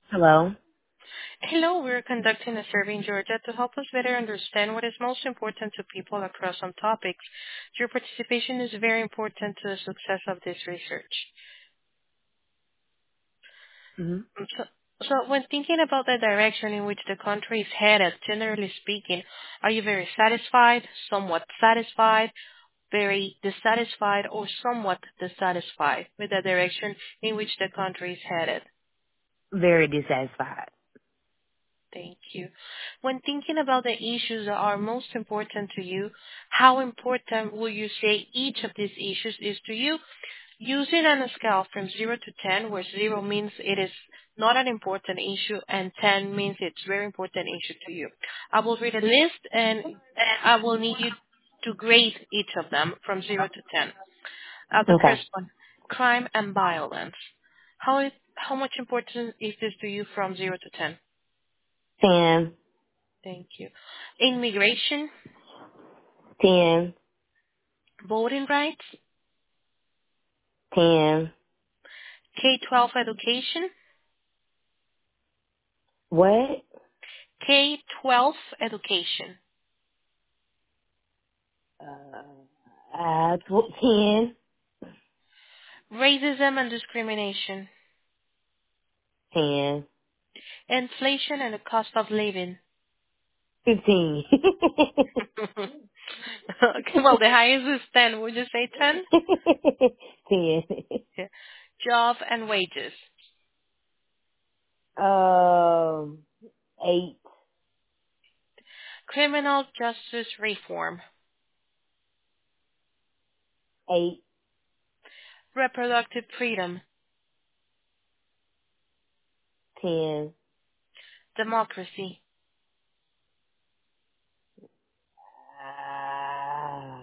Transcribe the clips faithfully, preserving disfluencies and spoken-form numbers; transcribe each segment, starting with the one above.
Hello. Hello, we're conducting a survey in Georgia to help us better understand what is most important to people across some topics. Your participation is very important to the success of this research. hmm Um, So, so when thinking about the direction in which the country is headed, generally speaking, are you very satisfied, somewhat satisfied, very dissatisfied, or somewhat dissatisfied with the direction in which the country is headed? Very dissatisfied. Thank you. When thinking about the issues that are most important to you, how important will you say each of these issues is to you? Using on a scale from zero to ten, where zero means it is not an important issue and ten means it's very important issue to you. I will read a list and I will need you to grade each of them from zero to ten. Uh, the Okay. first one, crime and violence. How, is, how much important is this to you from zero to ten? Ten. Thank you. Immigration, Ten. voting rights, Ten. K twelve education, What? K twelve education, Uh, uh, tw- ten. racism and discrimination, Ten. inflation and the cost of living. Fifteen. Okay, well, the highest is ten. Would you say ten? Ten. Yeah. Job and wages, Um, eight. criminal justice reform, Eight. reproductive freedom, Ten. democracy, Uh,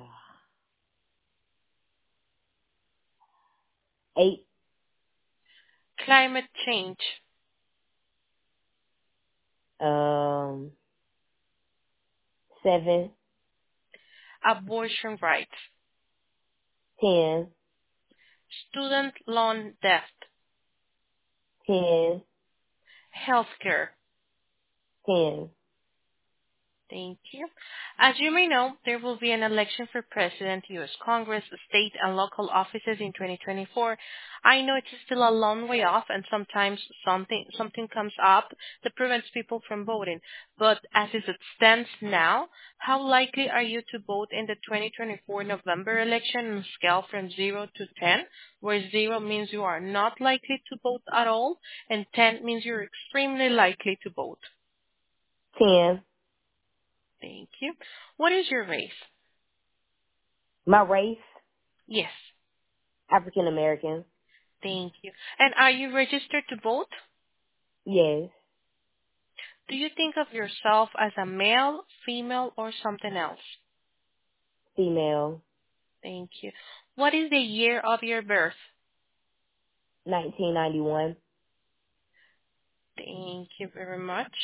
eight. climate change, Um, seven. abortion rights, Ten. student loan debt, Ten. healthcare. Ten. Thank you. As you may know, there will be an election for President, U S Congress, state and local offices in twenty twenty-four. I know it's still a long way off and sometimes something something comes up that prevents people from voting. But as it stands now, how likely are you to vote in the twenty twenty-four November election on a scale from zero to ten, where zero means you are not likely to vote at all and ten means you're extremely likely to vote? Ten. Thank you. What is your race? My race, Yes. African American. Thank you. And are you registered to vote? Yes. Do you think of yourself as a male, female, or something else? Female. Thank you. What is the year of your birth? nineteen ninety-one. Thank you very much.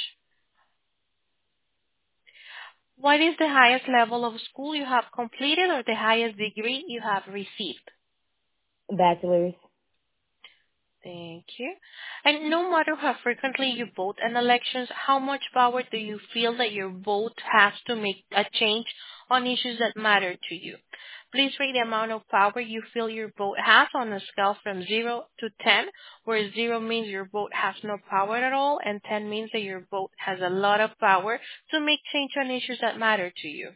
What is the highest level of school you have completed or the highest degree you have received? Bachelor's. Thank you. And no matter how frequently you vote in elections, how much power do you feel that your vote has to make a change on issues that matter to you? Please rate the amount of power you feel your vote has on a scale from zero to ten, where zero means your vote has no power at all and ten means that your vote has a lot of power to make change on issues that matter to you.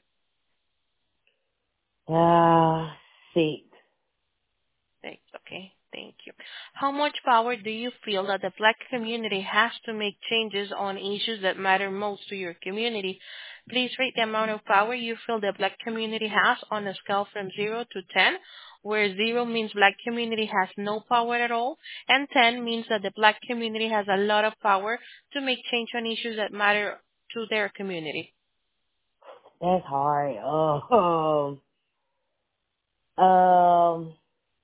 Ah, six. Thanks. Okay. Thank you. How much power do you feel that the Black community has to make changes on issues that matter most to your community? Please rate the amount of power you feel the Black community has on a scale from zero to ten, where zero means Black community has no power at all, and ten means that the Black community has a lot of power to make change on issues that matter to their community. That's hard. Oh, um, um,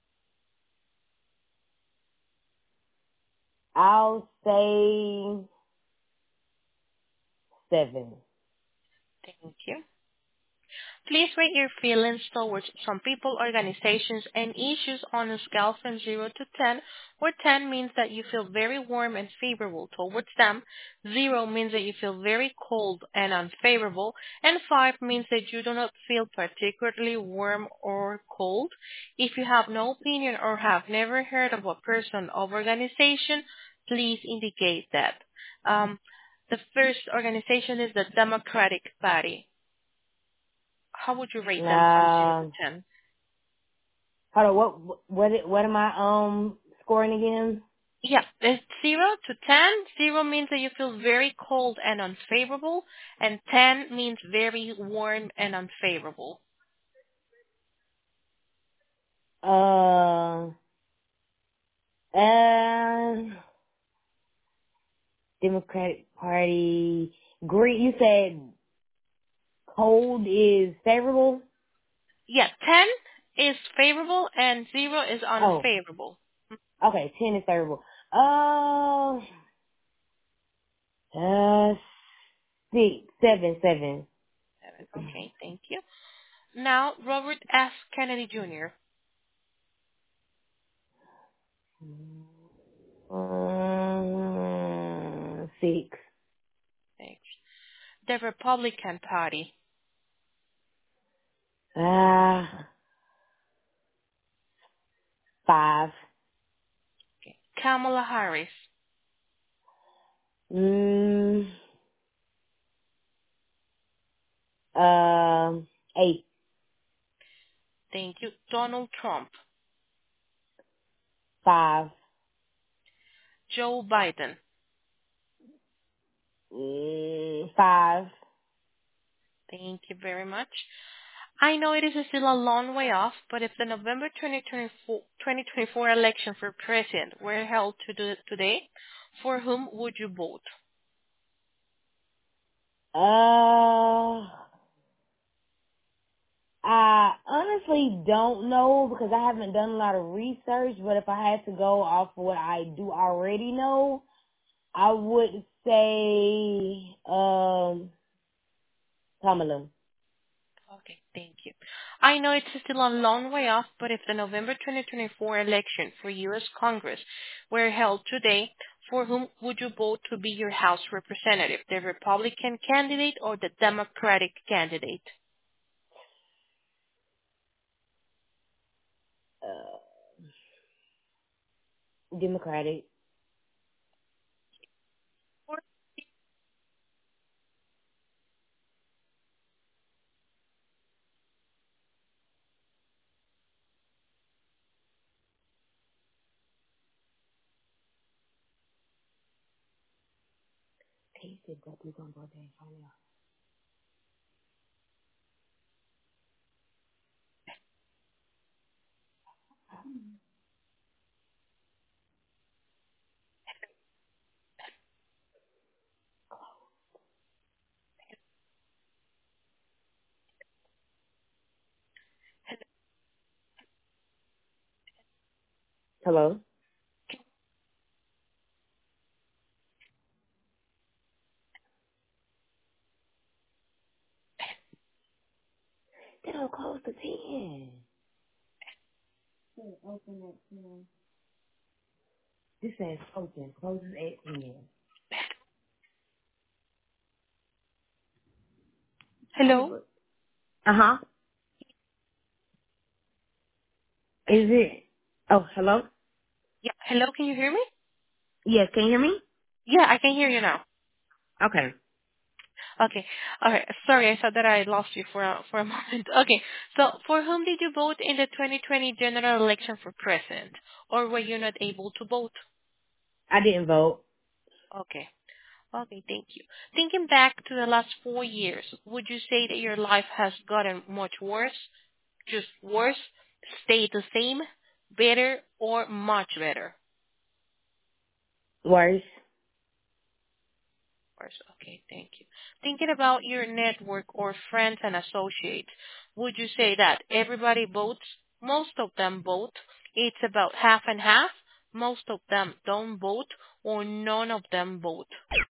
I'll say seven. Thank you. Please rate your feelings towards some people, organizations, and issues on a scale from zero to ten, where ten means that you feel very warm and favorable towards them, zero means that you feel very cold and unfavorable, and five means that you do not feel particularly warm or cold. If you have no opinion or have never heard of a person or organization, please indicate that. Um, the first organization is the Democratic Party. How would you rate them from zero to Uh, ten? hold on. What what what am I um scoring again? Yeah, it's zero to ten. Zero means that you feel very cold and unfavorable, and ten means very warm and unfavorable. Uh, uh, Democratic Party. Green. You said cold is favorable. Yeah, ten is favorable and zero is Oh, unfavorable. okay. Ten is favorable. Uh, uh, six, seven, seven. Seven. Okay, thank you. Now, Robert F. Kennedy Junior Um, six. Thanks. The Republican Party. Ah, five. Okay. Kamala Harris. Mm, um, eight. Thank you. Donald Trump. Five. Joe Biden. Mm, five. Thank you very much. I know it is still a long way off, but if the November twenty twenty-four, twenty twenty-four election for president were held to do today, for whom would you vote? Uh, I honestly don't know because I haven't done a lot of research, but if I had to go off of what I do already know, I would say, um, Kamala. Okay, thank you. I know it's still a long way off, but if the November twenty twenty-four election for U S Congress were held today, for whom would you vote to be your House representative, the Republican candidate or the Democratic candidate? Uh, Democratic. He said that we're gonna go there and find out. Hello? They don't close to ten. Open at ten. This says open. Closes at ten. Hello? Uh huh. Is it? Oh, hello? Yeah, hello, can you hear me? Yes, can you hear me? Yeah, I can hear you now. Okay. Okay. All right. Sorry, I thought that I lost you for a, for a moment. Okay. So, for whom did you vote in the twenty twenty general election for president, or were you not able to vote? I didn't vote. Okay. Okay. Thank you. Thinking back to the last four years, would you say that your life has gotten much worse, just worse, stayed the same, better, or much better? Worse. Course. Okay, thank you. Thinking about your network or friends and associates, would you say that everybody votes? Most of them vote. It's about half and half. Most of them don't vote, or none of them vote.